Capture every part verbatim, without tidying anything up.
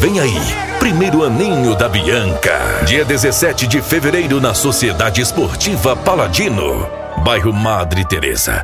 Vem aí, primeiro aninho da Bianca. Dia dezessete de fevereiro na Sociedade Esportiva Paladino, bairro Madre Teresa.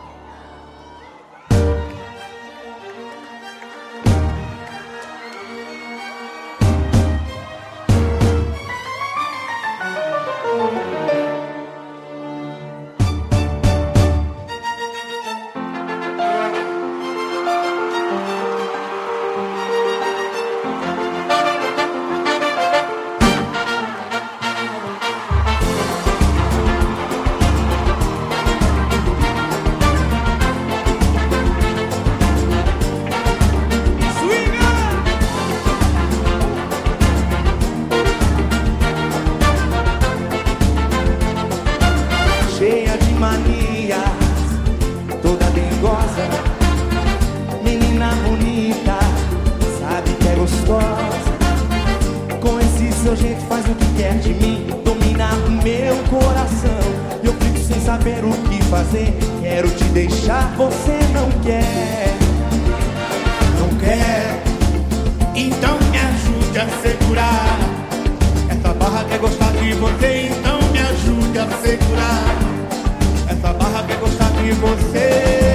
Cheia de manias, toda dengosa, menina bonita, sabe que é gostosa. Com esse seu jeito faz o que quer de mim, domina o meu coração. Eu fico sem saber o que fazer, quero te deixar, você não quer. Não quer, então me ajude a segurar. Essa barra quer gostar de você, então me ajude a segurar. Essa barra quer gostar de você.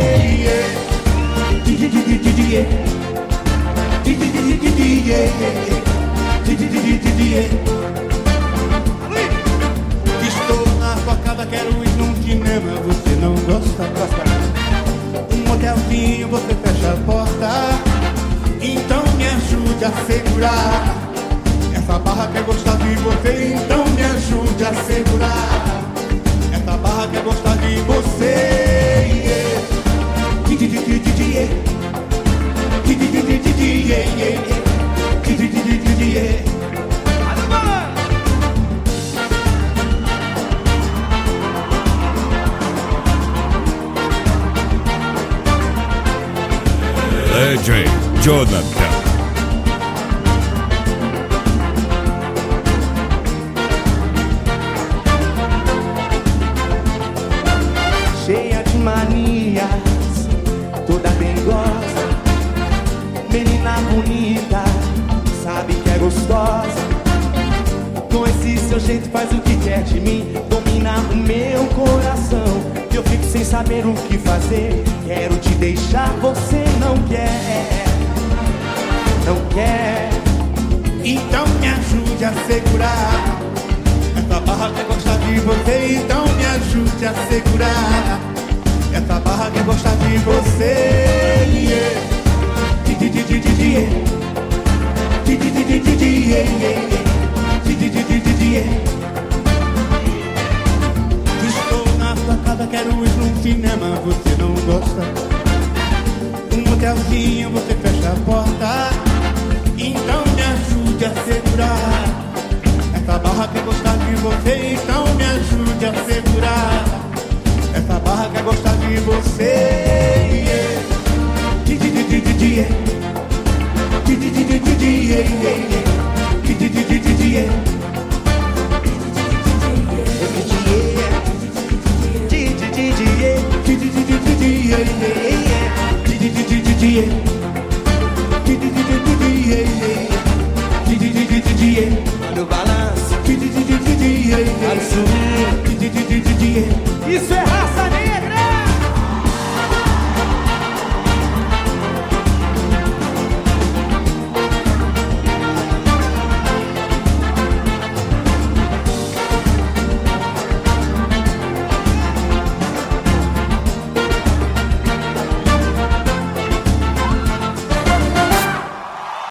Estou na sua casa, quero ir num cinema, você não gosta, gosta. Um motelzinho, você fecha a porta, então me ajude a segurar. Essa barra quer gostar de você, então me ajude a segurar. Essa barra quer gostar de você. Legend Jonathan. Cheia de manias, toda dengosa, menina bonita, sabe que é gostosa. Com esse seu jeito faz o que quer de mim, domina o meu coração. Eu fico sem saber o que fazer, quero te deixar, você não quer. Não quer, então me ajude a segurar. Essa barra quer gostar de você, então me ajude a segurar. Essa barra quer gostar de você. Estou na sua casa, quero ir num cinema, você não gosta. Um motelzinho, você fecha a porta, então me ajude a segurar. Essa barra quer gostar de você, então me ajude a segurar. Essa barra quer gostar de você. Yeah.